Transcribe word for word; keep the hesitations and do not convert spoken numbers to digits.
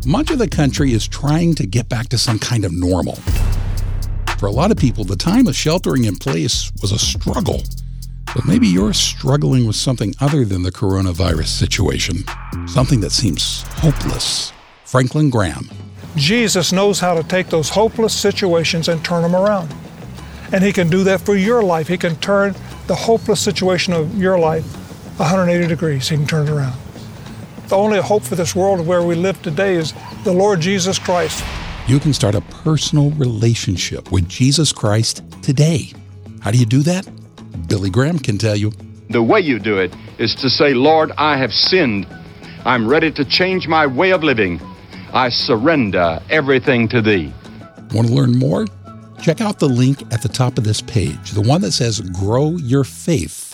Much of the country is trying to get back to some kind of normal. For a lot of people, the time of sheltering in place was a struggle. But maybe you're struggling with something other than the coronavirus situation, something that seems hopeless. Franklin Graham. Jesus knows how to take those hopeless situations and turn them around. And he can do that for your life. He can turn the hopeless situation of your life one hundred eighty degrees. He can turn it around. The only hope for this world where we live today is the Lord Jesus Christ. You can start a personal relationship with Jesus Christ today. How do you do that? Billy Graham can tell you. The way you do it is to say, Lord, I have sinned. I'm ready to change my way of living. I surrender everything to Thee. Want to learn more? Check out the link at the top of this page, the one that says Grow Your Faith.